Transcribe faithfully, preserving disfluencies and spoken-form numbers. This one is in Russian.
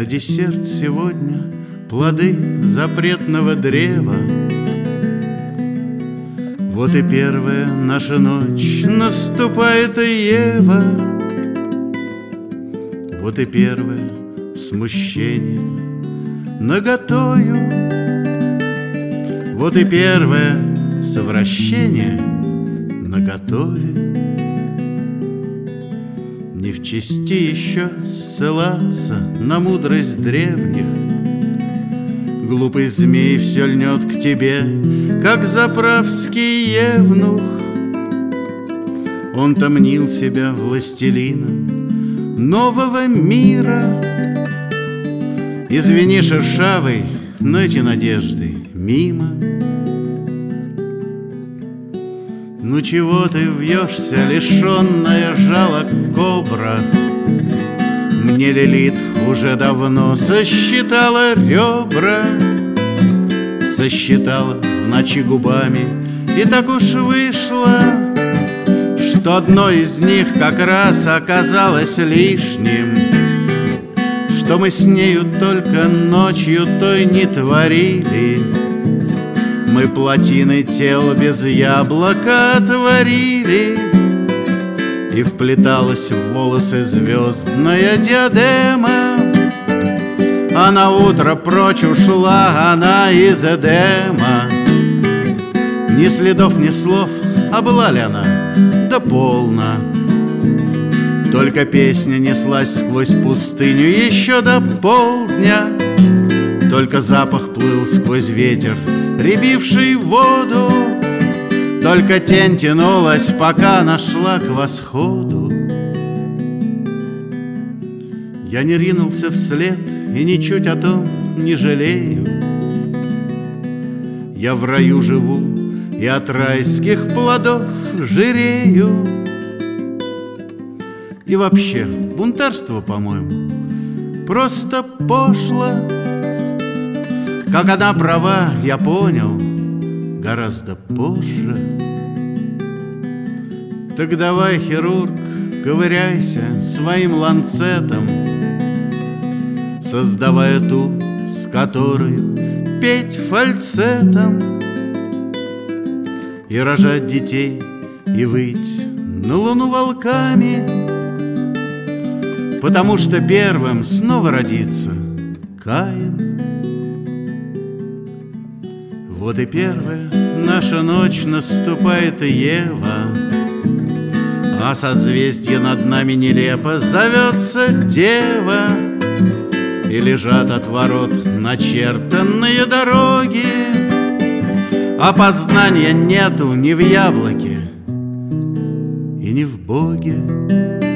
десерт сегодня плоды запретного древа. Вот и первая наша ночь, наступает и Ева. Вот и первое смущение наготою. Вот и первое совращение наготове. Не в чести еще ссылаться на мудрость древних. Глупый змей все льнет к тебе, как заправский евнух. Он томнил себя властелином нового мира. Извини, шершавый, но эти надежды мимо. Ну чего ты вьешься, лишенная жала кобра? Мне Лилит уже давно сосчитала ребра. Сосчитала в ночи губами, и так уж вышло, что одно из них как раз оказалось лишним. Что мы с нею только ночью той не творили. Мы плотины тел без яблока отворили, и вплеталась в волосы звездная диадема. А на утро прочь ушла она из Эдема. Ни следов, ни слов, а была ли она? Да полно. Только песня неслась сквозь пустыню еще до полдня. Только запах плыл сквозь ветер, рябивший воду. Только тень тянулась, пока нашла к восходу. Я не ринулся вслед и ничуть о том не жалею. Я в раю живу и от райских плодов жирею. И вообще, бунтарство, по-моему, просто пошло. Как она права, я понял гораздо позже. Так давай, хирург, ковыряйся своим ланцетом, создавая ту, с которой петь фальцетом, и рожать детей, и выть на луну волками. Потому что первым снова родится Каин. Вот и первая наша ночь, наступает Ева. А созвездие над нами нелепо зовется Дева. И лежат от ворот начертанные дороги. А познания нету ни в яблоке и ни в Боге.